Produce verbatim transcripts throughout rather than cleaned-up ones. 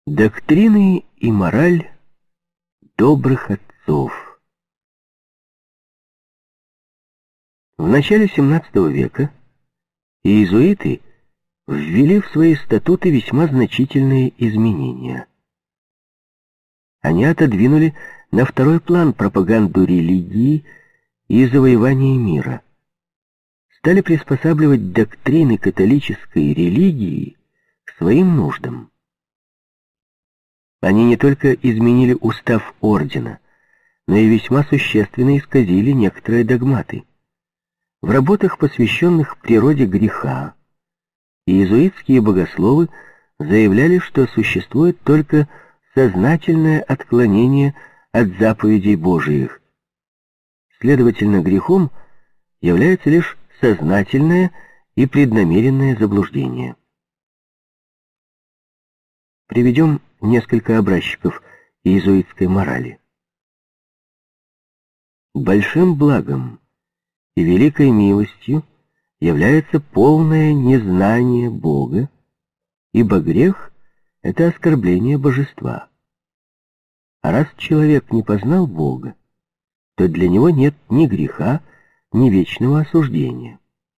Доктрины и мораль добрых отцов. В начале семнадцатого века иезуиты ввели в свои статуты весьма значительные изменения. Они отодвинули на второй план пропаганду религии и завоевание мира. Стали приспосабливать доктрины католической религии к своим нуждам. Они не только изменили устав ордена, но и весьма существенно исказили некоторые догматы. В работах, посвященных природе греха, иезуитские богословы заявляли, что существует только сознательное отклонение от заповедей Божиих. Следовательно, грехом является лишь сознательное и преднамеренное заблуждение. Приведем несколько образчиков иезуитской морали. Большим благом и великой милостью является полное незнание Бога, ибо грех — это оскорбление божества. А раз человек не познал Бога, то для него нет ни греха, ни вечного осуждения.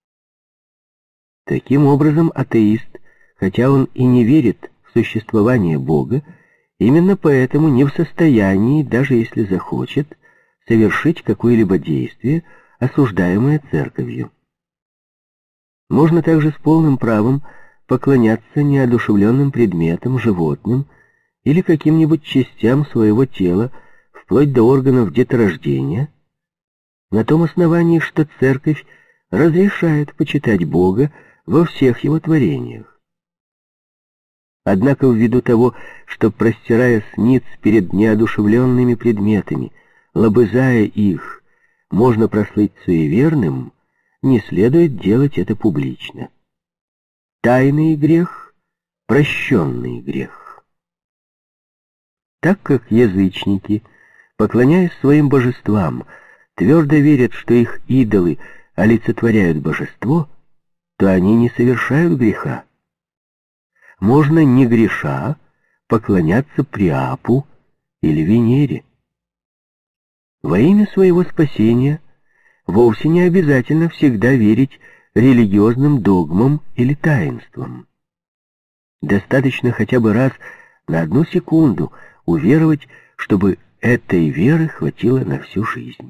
Таким образом, атеист, хотя он и не верит в существование Бога, именно поэтому не в состоянии, даже если захочет, совершить какое-либо действие, осуждаемое церковью. Можно также с полным правом поклоняться неодушевленным предметам, животным или каким-нибудь частям своего тела, вплоть до органов деторождения, на том основании, что церковь разрешает почитать Бога во всех его творениях. Однако ввиду того, что, простирая ниц перед неодушевленными предметами, лобызая их, можно прослыть суеверным, не следует делать это публично. Тайный грех — прощенный грех. Так как язычники, поклоняясь своим божествам, твердо верят, что их идолы олицетворяют божество, то они не совершают греха. Можно, не греша, поклоняться Приапу или Венере. Во имя своего спасения вовсе не обязательно всегда верить религиозным догмам или таинствам. Достаточно хотя бы раз на одну секунду уверовать, чтобы этой веры хватило на всю жизнь.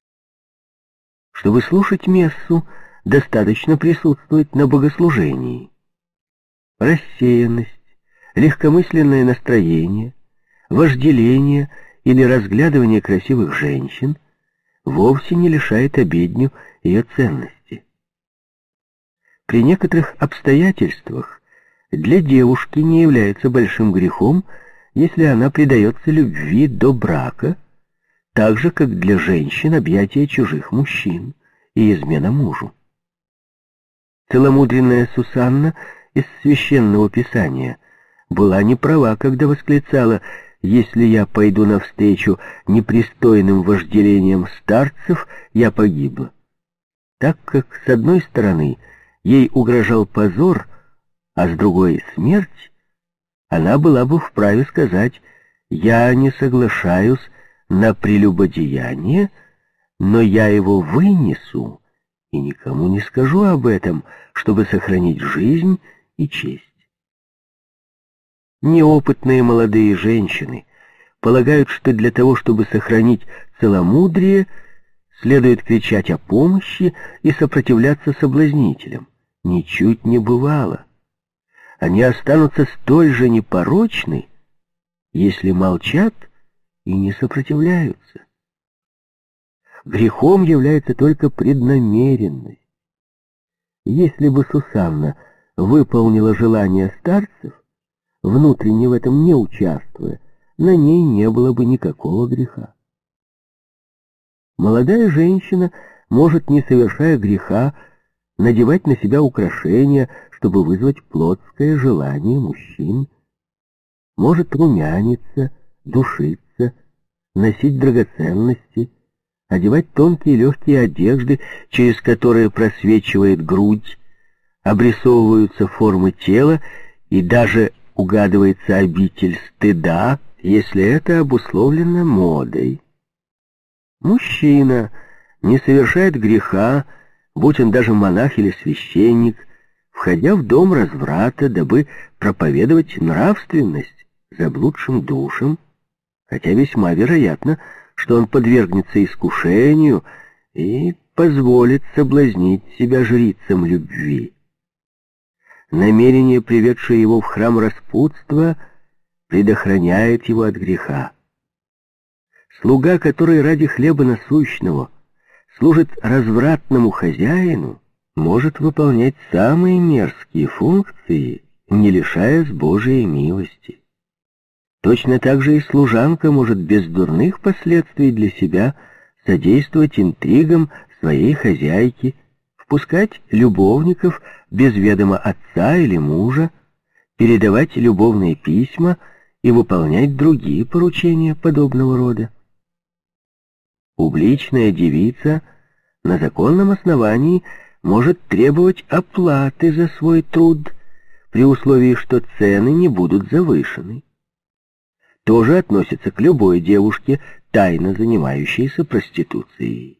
Чтобы слушать мессу, достаточно присутствовать на богослужении. Рассеянность, легкомысленное настроение, вожделение или разглядывание красивых женщин вовсе не лишает обедню ее ценности. При некоторых обстоятельствах для девушки не является большим грехом, если она предается любви до брака, так же, как для женщин объятия чужих мужчин и измена мужу. Целомудренная Сусанна из Священного Писания была не права, когда восклицала: «Если я пойду навстречу непристойным вожделениям старцев, я погибла», так как, с одной стороны, ей угрожал позор, а с другой — смерть, она была бы вправе сказать: «Я не соглашаюсь на прелюбодеяние, но я его вынесу и никому не скажу об этом, чтобы сохранить жизнь и честь». Неопытные молодые женщины полагают, что для того, чтобы сохранить целомудрие, следует кричать о помощи и сопротивляться соблазнителям. Ничуть не бывало. Они останутся столь же непорочны, если молчат и не сопротивляются. Грехом является только преднамеренность. Если бы Сусанна выполнила желание старцев, внутренне в этом не участвуя, на ней не было бы никакого греха. Молодая женщина может, не совершая греха, надевать на себя украшения, чтобы вызвать плотское желание мужчин, может румяниться, душиться, носить драгоценности, одевать тонкие легкие одежды, через которые просвечивает грудь, обрисовываются формы тела и даже угадывается обитель стыда, если это обусловлено модой. Мужчина не совершает греха, будь он даже монах или священник, входя в дом разврата, дабы проповедовать нравственность заблудшим душам, хотя весьма вероятно, что он подвергнется искушению и позволит соблазнить себя жрицам любви. Намерение, приведшее его в храм распутства, предохраняет его от греха. Слуга, который ради хлеба насущного служит развратному хозяину, может выполнять самые мерзкие функции, не лишаясь Божией милости. Точно так же и служанка может без дурных последствий для себя содействовать интригам своей хозяйки, впускать любовников без ведома отца или мужа, передавать любовные письма и выполнять другие поручения подобного рода. Публичная девица на законном основании может требовать оплаты за свой труд, при условии, что цены не будут завышены. То же относится к любой девушке, тайно занимающейся проституцией.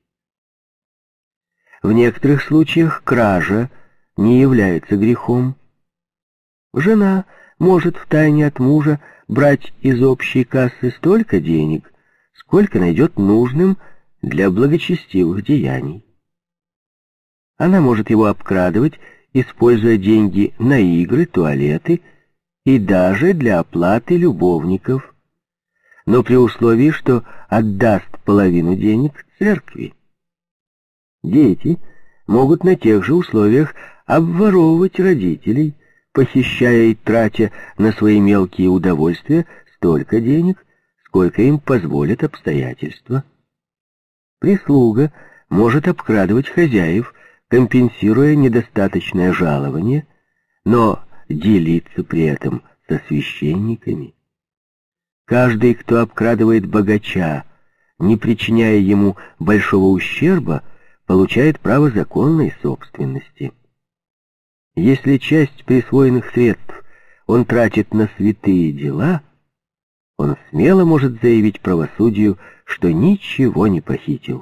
В некоторых случаях кража не является грехом. Жена может втайне от мужа брать из общей кассы столько денег, сколько найдет нужным для благочестивых деяний. Она может его обкрадывать, используя деньги на игры, туалеты и даже для оплаты любовников, но при условии, что отдаст половину денег церкви. Дети могут на тех же условиях обворовывать родителей, похищая и тратя на свои мелкие удовольствия столько денег, сколько им позволят обстоятельства. Прислуга может обкрадывать хозяев, компенсируя недостаточное жалование, но делиться при этом со священниками. Каждый, кто обкрадывает богача, не причиняя ему большого ущерба, получает право законной собственности. Если часть присвоенных средств он тратит на святые дела, он смело может заявить правосудию, что ничего не похитил.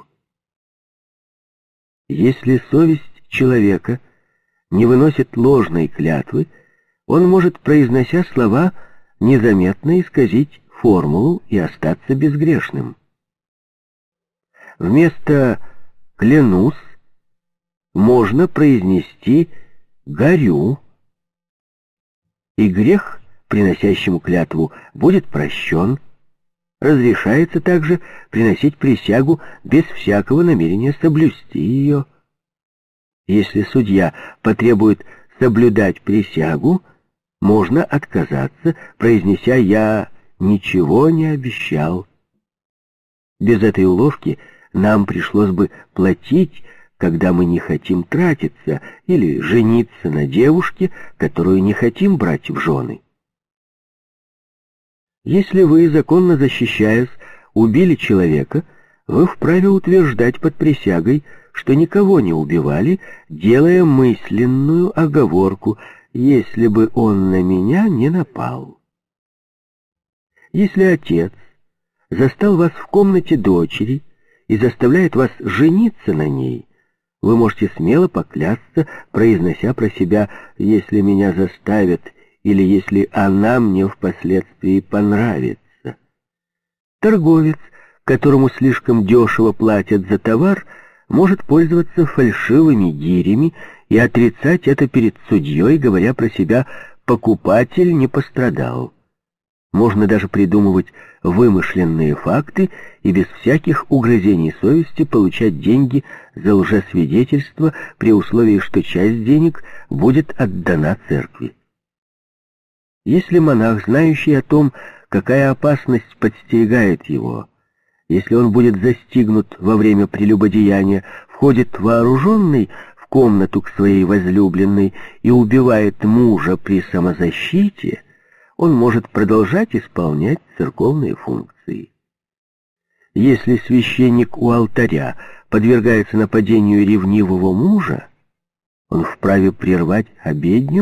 Если совесть человека не выносит ложной клятвы, он может, произнося слова, незаметно исказить формулу и остаться безгрешным. Вместо «клянусь» можно произнести «горю», и грех, приносящему клятву, будет прощен. Разрешается также приносить присягу без всякого намерения соблюсти ее. Если судья потребует соблюдать присягу, можно отказаться, произнеся «я ничего не обещал». Без этой уловки нам пришлось бы платить, когда мы не хотим тратиться, или жениться на девушке, которую не хотим брать в жены. Если вы, законно защищаясь, убили человека, вы вправе утверждать под присягой, что никого не убивали, делая мысленную оговорку «если бы он на меня не напал». Если отец застал вас в комнате дочери и заставляет вас жениться на ней, вы можете смело поклясться, произнося про себя «если меня заставят» или «если она мне впоследствии понравится». Торговец, которому слишком дешево платят за товар, может пользоваться фальшивыми гирями и отрицать это перед судьей, говоря про себя «покупатель не пострадал». Можно даже придумывать вымышленные факты и без всяких угрызений совести получать деньги за лжесвидетельство при условии, что часть денег будет отдана церкви. Если монах, знающий о том, какая опасность подстерегает его, если он будет застигнут во время прелюбодеяния, входит вооруженный в комнату к своей возлюбленной и убивает мужа при самозащите, он может продолжать исполнять церковные функции. Если священник у алтаря подвергается нападению ревнивого мужа, он вправе прервать обедню,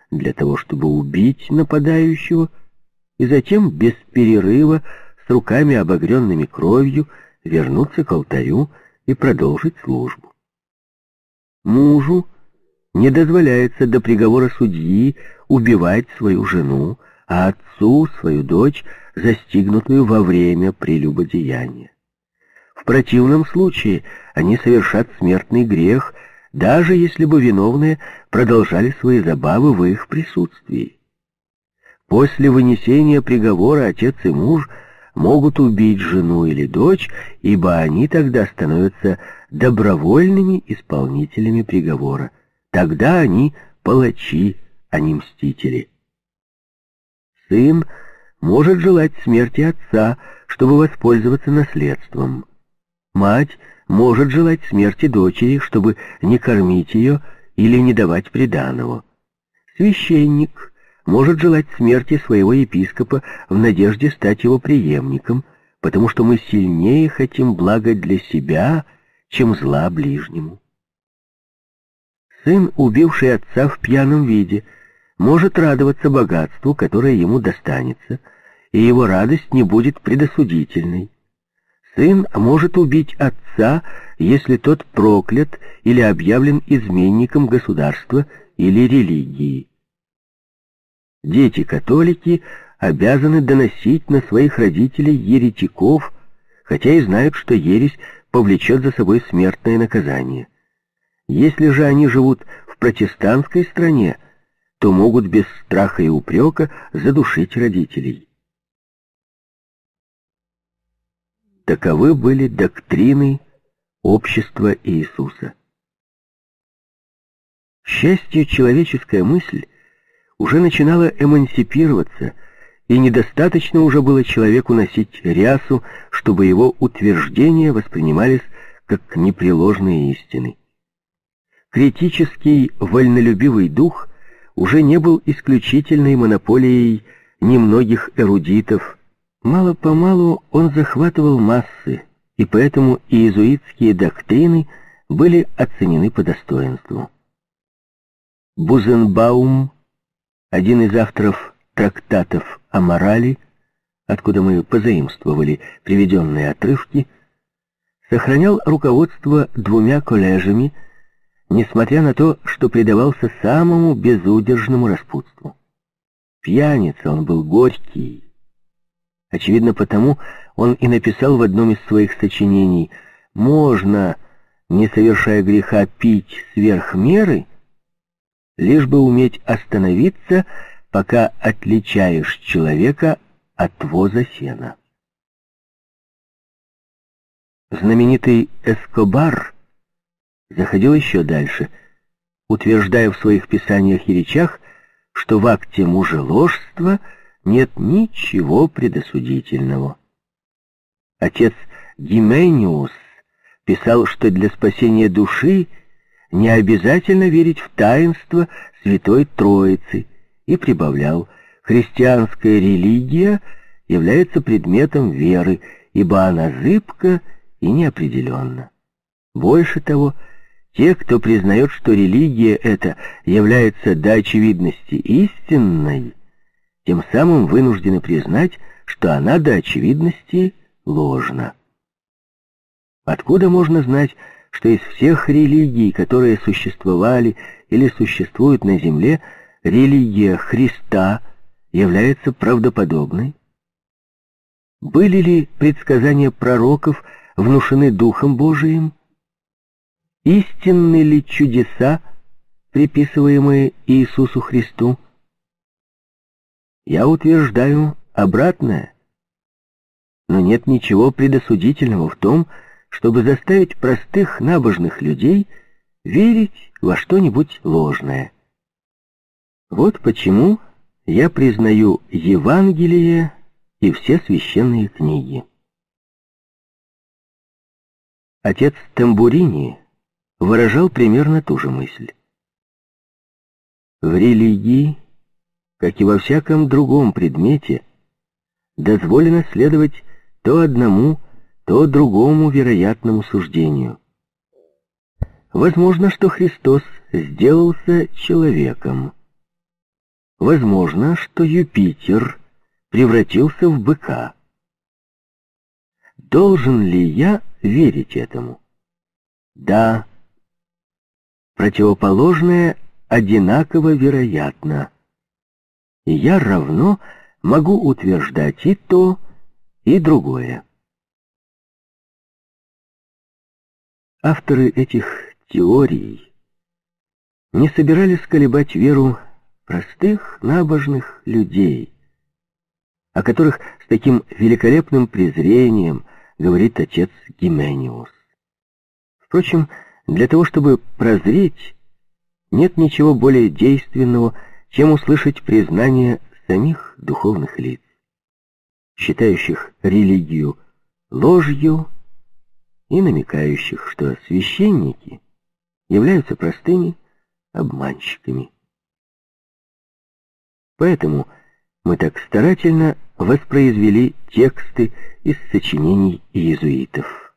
для того, чтобы убить нападающего, и затем без перерыва, с руками обогренными кровью, вернуться к алтарю и продолжить службу. Мужу не дозволяется до приговора судьи убивать свою жену, а отцу свою дочь, застигнутую во время прелюбодеяния. В противном случае они совершат смертный грех, даже если бы виновные продолжали свои забавы в их присутствии. После вынесения приговора отец и муж могут убить жену или дочь, ибо они тогда становятся добровольными исполнителями приговора. Тогда они палачи, а не мстители. Сын может желать смерти отца, чтобы воспользоваться наследством. Мать может желать смерти дочери, чтобы не кормить ее или не давать приданого. Священник может желать смерти своего епископа в надежде стать его преемником, потому что мы сильнее хотим блага для себя, чем зла ближнему. Сын, убивший отца в пьяном виде, может радоваться богатству, которое ему достанется, и его радость не будет предосудительной. Сын может убить отца, если тот проклят или объявлен изменником государства или религии. Дети-католики обязаны доносить на своих родителей еретиков, хотя и знают, что ересь повлечет за собой смертное наказание. Если же они живут в протестантской стране, то могут без страха и упрека задушить родителей. Таковы были доктрины общества Иисуса. К счастью, человеческая мысль уже начинала эмансипироваться, и недостаточно уже было человеку носить рясу, чтобы его утверждения воспринимались как непреложные истины. Критический, вольнолюбивый дух уже не был исключительной монополией немногих эрудитов. Мало-помалу он захватывал массы, и поэтому иезуитские доктрины были оценены по достоинству. Бузенбаум, один из авторов трактатов о морали, откуда мы позаимствовали приведенные отрывки, сохранял руководство двумя коллежами, несмотря на то, что предавался самому безудержному распутству. Пьяница он был горький. Очевидно, потому он и написал в одном из своих сочинений: «Можно, не совершая греха, пить сверх меры, лишь бы уметь остановиться, пока отличаешь человека от воза сена». Знаменитый Эскобар заходил еще дальше, утверждая в своих писаниях и речах, что в акте мужеложства нет ничего предосудительного. Отец Гимениус писал, что для спасения души не обязательно верить в таинство Святой Троицы, и прибавлял: христианская религия является предметом веры, ибо она зыбка и неопределенна. Больше того, те, кто признает, что религия эта является до очевидности истинной, тем самым вынуждены признать, что она до очевидности ложна. Откуда можно знать, что из всех религий, которые существовали или существуют на земле, религия Христа является правдоподобной? Были ли предсказания пророков внушены Духом Божиим? Истинны ли чудеса, приписываемые Иисусу Христу? Я утверждаю обратное, но нет ничего предосудительного в том, чтобы заставить простых набожных людей верить во что-нибудь ложное. Вот почему я признаю Евангелие и все священные книги. Отец Тамбурини выражал примерно ту же мысль. В религии, как и во всяком другом предмете, дозволено следовать то одному, то другому вероятному суждению. Возможно, что Христос сделался человеком. возможно, что Юпитер превратился в быка. Должен ли я верить этому? Да. Противоположное одинаково вероятно. И я равно могу утверждать и то, и другое. Авторы этих теорий не собирались колебать веру простых, набожных людей, о которых с таким великолепным презрением говорит отец Гимениус. Впрочем, для того, чтобы прозреть, нет ничего более действенного, чем услышать признание самих духовных лиц, считающих религию ложью и намекающих, что священники являются простыми обманщиками. Поэтому мы так старательно воспроизвели тексты из сочинений иезуитов.